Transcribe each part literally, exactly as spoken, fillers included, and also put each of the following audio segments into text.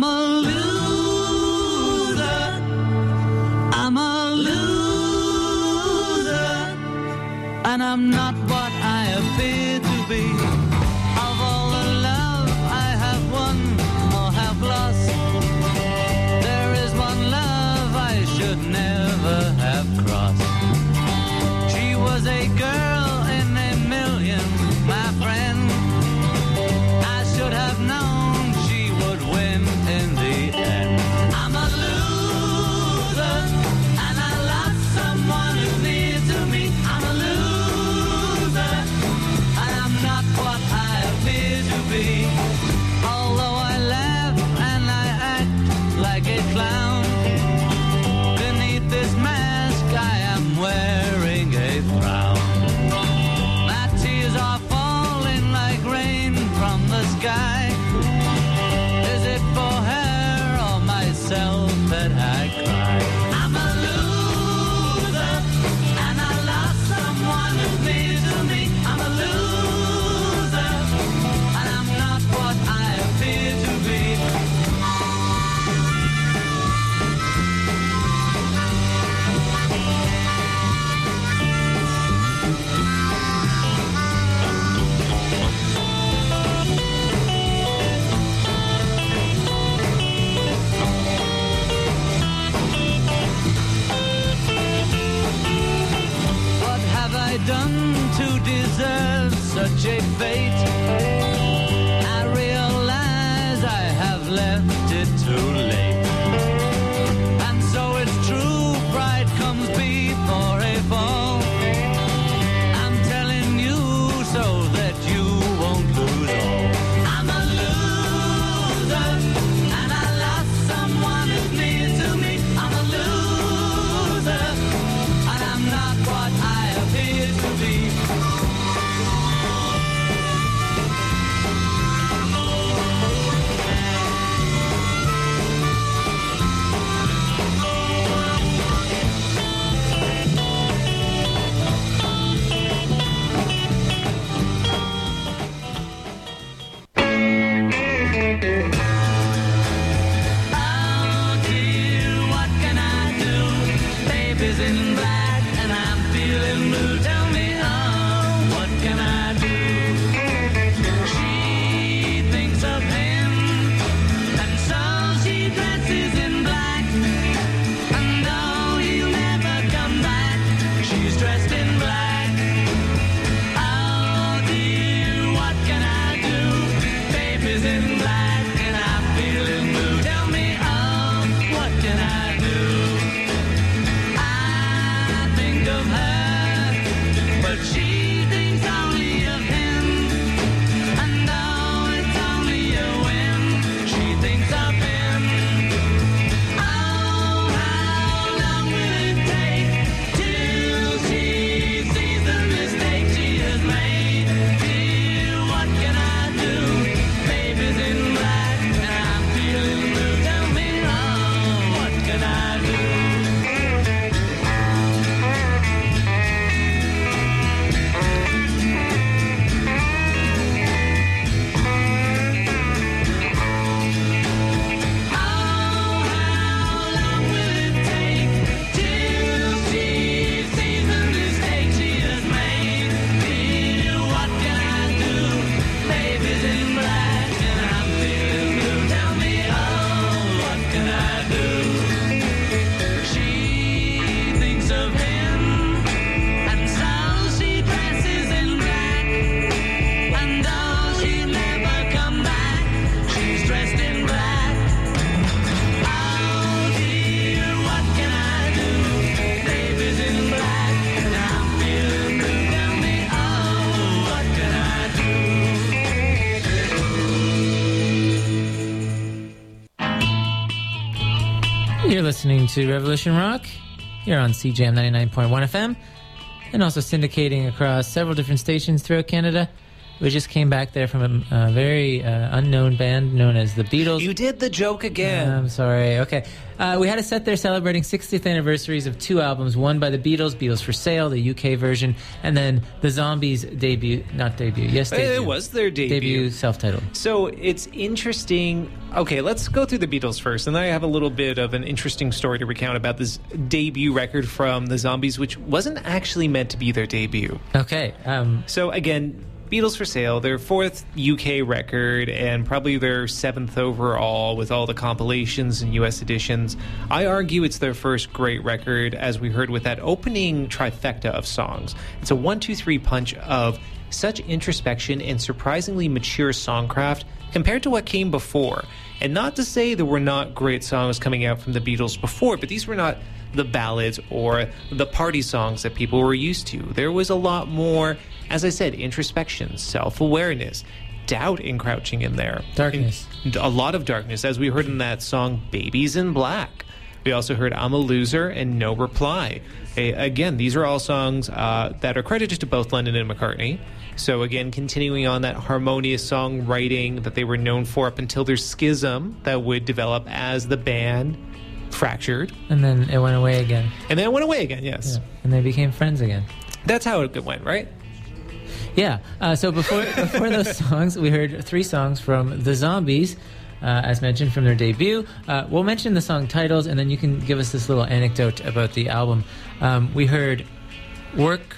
a loser. I'm a loser. And I'm not what I appear to be. Of all the love I have won or have lost, there is one love I should never have crossed. She was a girl in a million, my friend. I should have known she would win in the end. I'm a loser, and I lost someone who's near to me. I'm a loser, and I'm not what I appear to be. Although I laugh and I act like a clown, beneath this mask I am wearing a frown. My tears are falling like rain from the sky. Is it for her or myself that I cry? I'm a loser, and I lost someone who's near to me. I'm a loser, and I'm not what I appear to be. What have I done to deserve such a fate? I realize I have left it too late. And so it's true, pride comes before a fall. I'm telling you so that you won't lose all. I'm a loser, and I lost someone who's near to me. I'm a loser, and I'm not what I appear to be. Oh dear, what can I do? Baby's in black and I'm feeling blue. Tell me, oh, what can I do? She thinks of him, and so she dresses in black. And though he'll never come back, she's dressed in black. Oh dear, what can I do? Baby's in black and I'm feeling blue. Tell me, oh, what can I do? I think of her, but she thinks only of him. And though it's only a whim, she thinks of him. Oh, how long will it take till she sees the mistake she has made? Dear, what can I do? Baby's in black and I'm feeling blue. Tell me, oh, what can I do? Oh, how long will it take till she sees the mistake she has made? Dear, what can I do? Baby's in black and I'm feeling blue. Tell me, oh, what can I do? She thinks of him, and so she dresses in black. And though she'll never come back, she's dressed in black. Oh dear, what can I do? Baby's in black and I'm feeling blue. Tell me, oh, what can I do? You're listening to Revolution Rock here on C J M ninety-nine point one F M, and also syndicating across several different stations throughout Canada We just came back there from a, a very uh, unknown band known as the Beatles. You did the joke again. Uh, I'm sorry. Okay. Uh, we had a set there celebrating sixtieth anniversaries of two albums, one by the Beatles, Beatles for Sale, the U K version, and then the Zombies debut, not debut, yes, debut. It was their debut. Debut, self-titled. So it's interesting. Okay, let's go through the Beatles first, and then I have a little bit of an interesting story to recount about this debut record from the Zombies, which wasn't actually meant to be their debut. Okay. Um, so again, Beatles for Sale, their fourth U K record and probably their seventh overall with all the compilations and U S editions. I argue it's their first great record, as we heard with that opening trifecta of songs. It's a one two three punch of such introspection and surprisingly mature songcraft compared to what came before. And not to say there were not great songs coming out from the Beatles before, but these were not the ballads or the party songs that people were used to. There was a lot more, as I said, introspection, self-awareness, doubt encroaching in there. Darkness. And a lot of darkness, as we heard in that song Babies in Black. We also heard I'm a Loser and No Reply. A, again, these are all songs uh, that are credited to both Lennon and McCartney. So again, continuing on that harmonious songwriting that they were known for up until their schism that would develop as the band fractured. And then it went away again. And then it went away again, yes. Yeah. And they became friends again. That's how it went, right? Yeah. Uh, so before before those songs, we heard three songs from the Zombies, uh, as mentioned, from their debut. Uh, we'll mention the song titles, and then you can give us this little anecdote about the album. Um, we heard Work,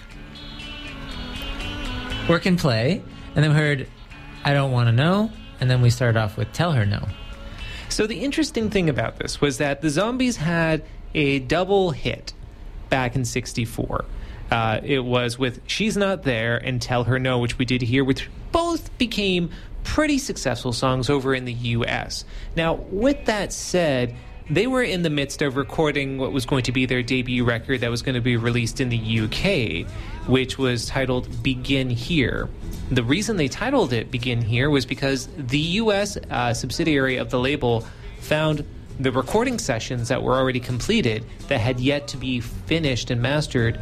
Work and Play, and then we heard I Don't Want to Know, and then we started off with Tell Her No. So the interesting thing about this was that the Zombies had a double hit back in sixty-four. Uh, it was with She's Not There and Tell Her No, which we did here, which both became pretty successful songs over in the U S. Now, with that said, they were in the midst of recording what was going to be their debut record that was going to be released in the U K, which was titled Begin Here. The reason they titled it Begin Here was because the U S uh, subsidiary of the label found the recording sessions that were already completed that had yet to be finished and mastered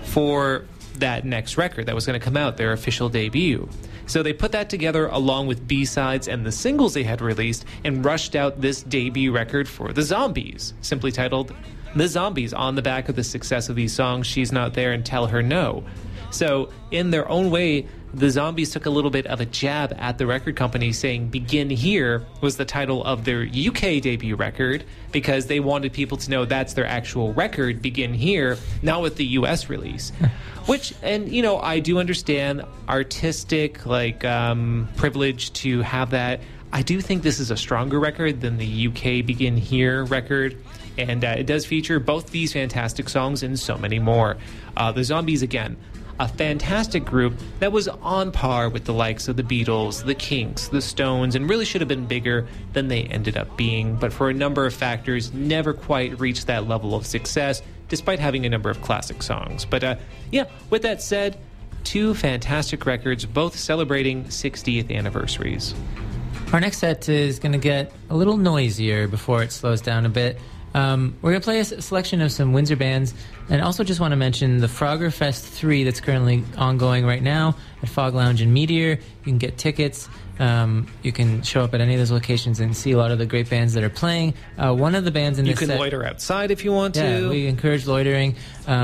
for that next record that was going to come out, their official debut. So they put that together along with B-sides and the singles they had released and rushed out this debut record for the Zombies, simply titled The Zombies, on the back of the success of these songs She's Not There and Tell Her No. So in their own way, the Zombies took a little bit of a jab at the record company, saying Begin Here was the title of their U K debut record because they wanted people to know that's their actual record, Begin Here, not with the U S release. Which, and you know, I do understand artistic, like, um, privilege to have that. I do think this is a stronger record than the U K Begin Here record. And uh, it does feature both these fantastic songs and so many more. Uh, the Zombies, again, a fantastic group that was on par with the likes of the Beatles, the Kinks, the Stones, and really should have been bigger than they ended up being, but for a number of factors never quite reached that level of success, despite having a number of classic songs. But uh, yeah, with that said, two fantastic records, both celebrating sixtieth anniversaries. Our next set is going to get a little noisier before it slows down a bit. Um, we're going to play a selection of some Windsor bands, and also just want to mention the Frogger Fest three that's currently ongoing right now at Fog Lounge and Meteor. You can get tickets. Um, you can show up at any of those locations and see a lot of the great bands that are playing. Uh, one of the bands in you this can set, loiter outside if you want yeah, to. we encourage loitering.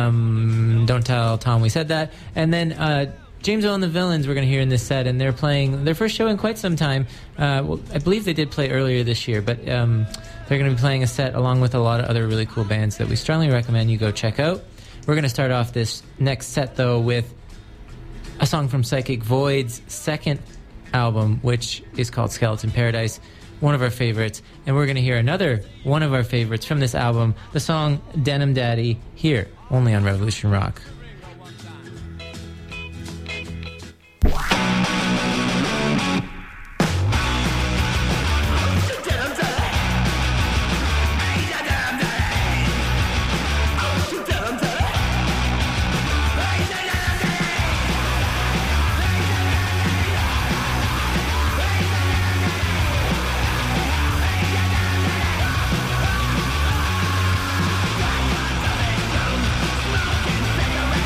Um, don't tell Tom we said that. And then uh, James O and the Villains we're going to hear in this set, and they're playing their first show in quite some time. Uh, well, I believe they did play earlier this year, but um, they're going to be playing a set along with a lot of other really cool bands that we strongly recommend you go check out. We're going to start off this next set, though, with a song from Psychic Void's second album, which is called Skeleton Paradise, one of our favorites. And we're going to hear another one of our favorites from this album, the song Denim Daddy, here, only on Revolution Rock. Smoking cigarettes.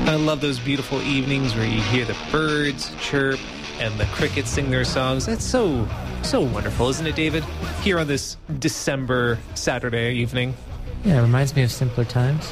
I love those beautiful evenings where you hear the birds chirp and the crickets sing their songs. That's so, so wonderful, isn't it, David? Here on this December Saturday evening. Yeah, it reminds me of simpler times.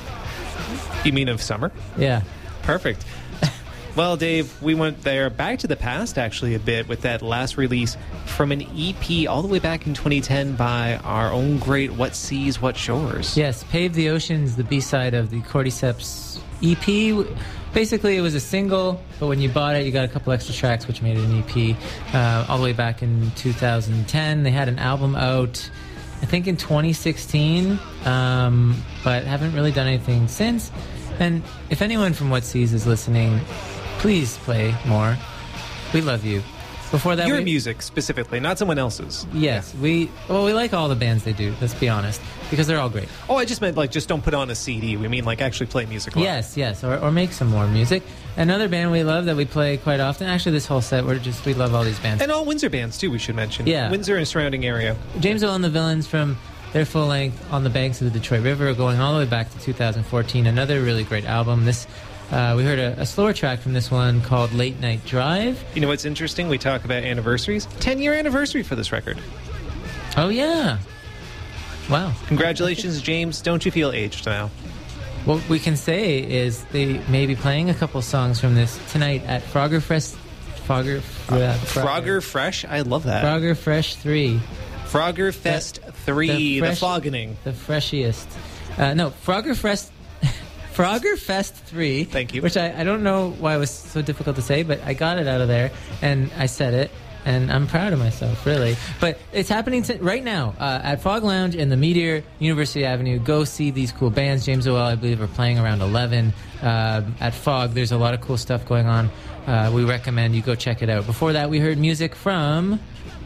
You mean of summer? Yeah. Perfect. Well, Dave, we went there back to the past, actually, a bit with that last release from an E P all the way back in twenty ten by our own great What Seas, What Shores. Yes, Pave the Oceans, the B-side of the Cordyceps E P. Basically, it was a single, but when you bought it, you got a couple extra tracks, which made it an E P. Uh, all the way back in two thousand ten, they had an album out, I think in twenty sixteen, um, but haven't really done anything since. And if anyone from What Seas is listening, please play more. We love you. Before that, Your we, music, specifically, not someone else's. Yes, we well we like all the bands they do, let's be honest, because they're all great. Oh, I just meant, like, just don't put on a C D. We mean, like, actually play music live. Yes, yes, or, or make some more music. Another band we love that we play quite often, actually this whole set, we're just, we love all these bands. And all Windsor bands, too, we should mention. Yeah. Windsor and surrounding area. James Will and the Villains from their full length On the Banks of the Detroit River, going all the way back to two thousand fourteen. Another really great album. This uh, we heard a, a slower track from this one called Late Night Drive. You know what's interesting? We talk about anniversaries. ten-year anniversary for this record. Oh, yeah. Wow. Congratulations, James. Don't you feel aged now? What we can say is they may be playing a couple songs from this tonight at Frogger Fresh. Frogger, uh, Frogger Fresh? I love that. Frogger Fresh three. Frogger Fest The- three, the the, fresh- floggening. The freshiest. Uh, no, Frogger Fest. Frogger Fest three. Thank you. Which I, I don't know why it was so difficult to say, but I got it out of there, and I said it, and I'm proud of myself, really. But it's happening to, right now uh, at Fog Lounge in the Meteor, University Avenue. Go see these cool bands. James Oel, I believe, are playing around eleven. Uh, at Fog, there's a lot of cool stuff going on. Uh, we recommend you go check it out. Before that, we heard music from...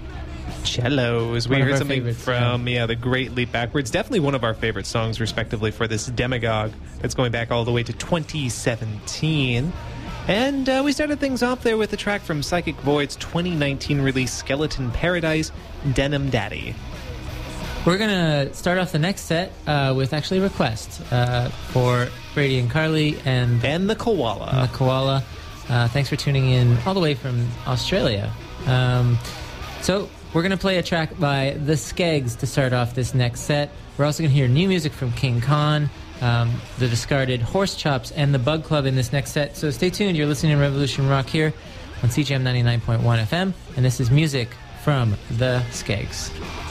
Cellos. We One of heard our something favorites, from yeah. the Great Leap Backwards. Definitely one of our favorite songs, respectively, for this Demagogue. That's going back all the way to twenty seventeen. And uh, we started things off there with a track from Psychic Void's twenty nineteen release, Skeleton Paradise, Denim Daddy. We're going to start off the next set uh, with actually a request uh, for Brady and Carly and, And the Koala. and the Koala. Uh, thanks for tuning in all the way from Australia. Um, so we're going to play a track by The Skeggs to start off this next set. We're also going to hear new music from King Khan, um, The Discarded, Horse Chops, and The Bug Club in this next set. So stay tuned. You're listening to Revolution Rock here on C G M ninety-nine point one F M, and this is music from The Skeggs.